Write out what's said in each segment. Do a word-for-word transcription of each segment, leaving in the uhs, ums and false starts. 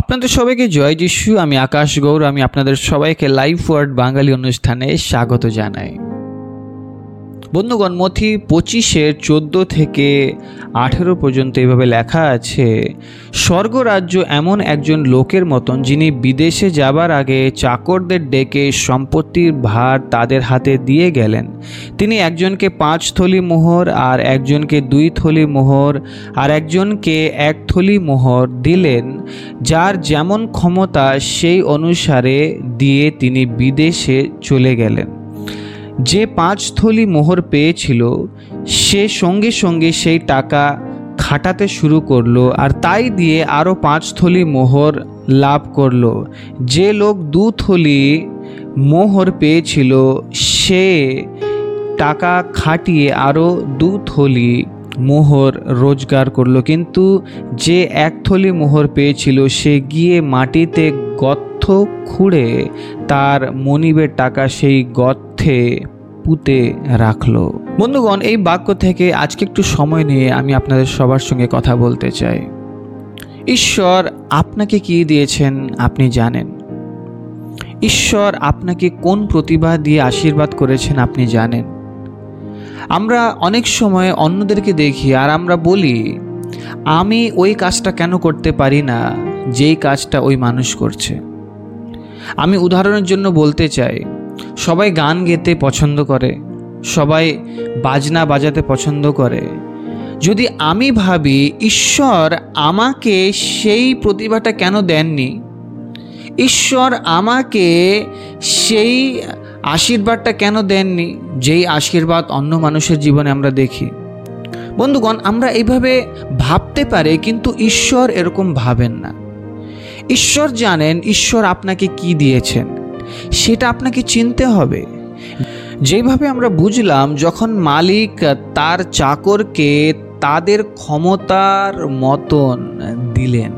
আপনাদের সবাইকে জয় যিশু। আমি আকাশ গৌর। আমি আপনাদের সবাইকে লাইফ ওয়ার্ড বাঙালি অনুষ্ঠানে স্বাগত জানাই। বন্ধুগণ, মথি পঁচিশের চোদ্দ থেকে আঠেরো পর্যন্ত এভাবে লেখা আছে, স্বর্গরাজ্য এমন একজন লোকের মতন যিনি বিদেশে যাবার আগে চাকরদের ডেকে সম্পত্তির ভার তাদের হাতে দিয়ে গেলেন। তিনি একজনকে পাঁচ থলি মোহর, আর একজনকে দুই থলি মোহর, আর একজনকে এক থলি মোহর দিলেন। যার যেমন ক্ষমতা সেই অনুসারে দিয়ে তিনি বিদেশে চলে গেলেন। যে পাঁচ থলি মোহর পেয়েছিল সে সঙ্গে সঙ্গে সেই টাকা খাটাতে শুরু করলো, আর তাই দিয়ে আরও পাঁচ থলি মোহর লাভ করলো। যে লোক দু থলি মোহর পেয়েছিল সে টাকা খাটিয়ে আরও দু থলি মোহর রোজগার করলো। কিন্তু যে এক থলি মোহর পেয়েছিল সে গিয়ে মাটিতে গর্ত খুঁড়ে তার মনিবের টাকা সেই গর্তে পুঁতে রাখলো। বন্ধুগণ, এই বাক্য থেকে আজকে একটু সময় নিয়ে আমি আপনাদের সবার সঙ্গে কথা বলতে চাই। ঈশ্বর আপনাকে কি দিয়েছেন আপনি জানেন? ঈশ্বর আপনাকে কোন প্রতিভা দিয়ে আশীর্বাদ করেছেন আপনি জানেন? আমরা অনেক সময় অন্যদেরকে দেখি আর আমরা বলি, আমি ওই কাজটা কেন করতে পারি না যেই কাজটা ওই মানুষ করছে। আমি উদাহরণের জন্য বলতে চাই, সবাই গান গেতে পছন্দ করে, সবাই বাজনা বাজাতে পছন্দ করে। যদি আমি ভাবি ঈশ্বর আমাকে সেই প্রতিভাটা কেন দেননি, ঈশ্বর আমাকে সেই আশীর্বাদটা কেন দেননি যেই আশীর্বাদ অন্য মানুষের জীবনে আমরা দেখি। বন্ধুগণ, আমরা এইভাবে ভাবতে পারি, কিন্তু ঈশ্বর এরকম ভাবেন না। ঈশ্বর জানেন ঈশ্বর আপনাকে কি দিয়েছেন, সেটা আপনাকে চিনতে হবে। যেভাবে আমরা বুঝলাম, যখন মালিক তার চাকরকে তাদের ক্ষমতার মতন দিলেন,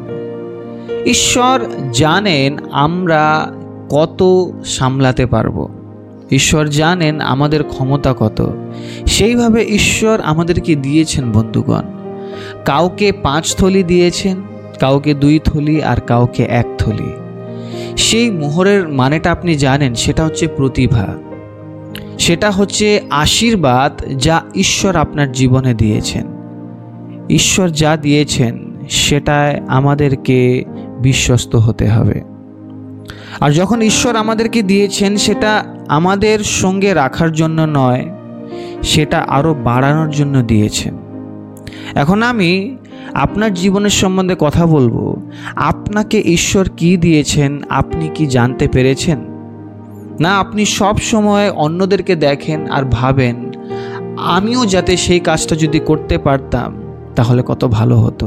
ঈশ্বর জানেন আমরা কত সামলাতে পারবো, ঈশ্বর জানেন আমাদের ক্ষমতা কত। সেইভাবে ঈশ্বর আমাদেরকে দিয়েছেন। বন্ধুগণ, কাউকে পাঁচ থলি দিয়েছেন, কাউকে দুই থলি, আর কাউকে এক থলি। সেই মোহরের মানেটা আপনি জানেন, সেটা হচ্ছে প্রতিভা, সেটা হচ্ছে আশীর্বাদ যা ঈশ্বর আপনার জীবনে দিয়েছেন। ঈশ্বর যা দিয়েছেন সেটায় আমাদেরকে বিশ্বস্ত হতে হবে। আর যখন ঈশ্বর আমাদেরকে দিয়েছেন সেটা আমাদের সঙ্গে রাখার জন্য নয়, সেটা আরও বাড়ানোর জন্য দিয়েছেন। এখন আমি আপনার জীবনের সম্বন্ধে কথা বলবো। আপনাকে ঈশ্বর কি দিয়েছেন আপনি কি জানতে পেরেছেন? না, আপনি সব সময় অন্যদেরকে দেখেন আর ভাবেন, আমিও যাতে সেই কাজটা যদি করতে পারতাম তাহলে কত ভালো হতো।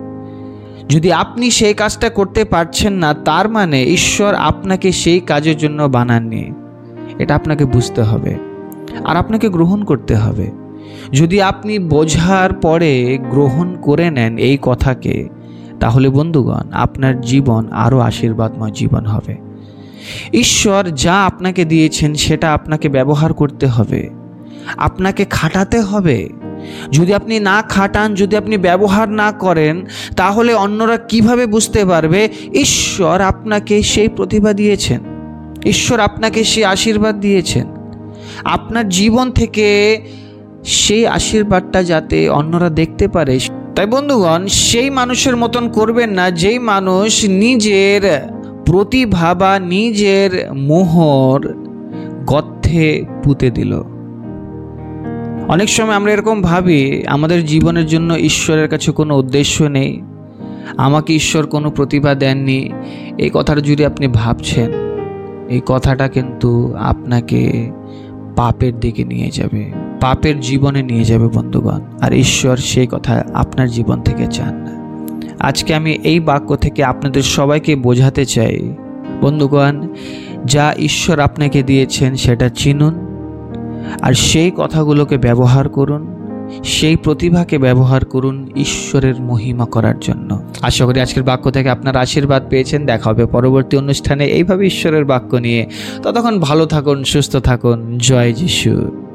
যদি আপনি সেই কাজটা করতে পারছেন না, তার মানে ঈশ্বর আপনাকে সেই কাজের জন্য বানাননি। এটা আপনাকে বুঝতে হবে আর আপনাকে গ্রহণ করতে হবে। যদি আপনি বোঝার পরে গ্রহণ করে নেন এই কথাকে, তাহলে বন্ধুগণ আপনার জীবন আরও আশীর্বাদময় জীবন হবে। ঈশ্বর যা আপনাকে দিয়েছেন সেটা আপনাকে ব্যবহার করতে হবে, আপনাকে খাটাতে হবে। যদি আপনি না খাটান, যদি আপনি ব্যবহার না করেন, তাহলে অন্যরা কিভাবে বুঝতে পারবে ঈশ্বর আপনাকে সেই প্রতিভা দিয়েছেন, ঈশ্বর আপনাকে সেই আশীর্বাদ দিয়েছেন? আপনার জীবন থেকে সেই আশীর্বাদটা যাতে অন্যরা দেখতে পারে। তাই বন্ধুগণ, সেই মানুষের মতন করবেন না যেই মানুষ নিজের প্রতিভা বা নিজের মোহর গর্তে পুঁতে দিল। অনেক সময় আমরা এরকম ভাবি, আমাদের জীবনের জন্য ঈশ্বরের কাছে কোনো উদ্দেশ্য নেই, আমাকে ঈশ্বর কোনো প্রতিভা দেননি। এই কথাটা যদি আপনি ভাবছেন, এই কথাটা কিন্তু আপনাকে পাপের দিকে নিয়ে যাবে, পাপের জীবনে নিয়ে যাবে বন্ধুগণ। আর ঈশ্বর সেই কথা আপনার জীবন থেকে চান না। আজকে আমি এই বাক্য থেকে আপনাদের সবাইকে বোঝাতে চাই, বন্ধুগণ, যা ঈশ্বর আপনাকে দিয়েছেন সেটা চিনুন, আর সেই কথাগুলোকে ব্যবহার করুন, সেই প্রতিভাকে ব্যবহার করুন ঈশ্বরের মহিমা করার জন্য। আশা করি আজকের বাক্য থেকে আপনার আশীর্বাদ পেয়েছেন। দেখা হবে পরবর্তী অনুষ্ঠানে এইভাবে ঈশ্বরের বাক্য নিয়ে। ততক্ষণ ভালো থাকুন, সুস্থ থাকুন। জয় যিশু।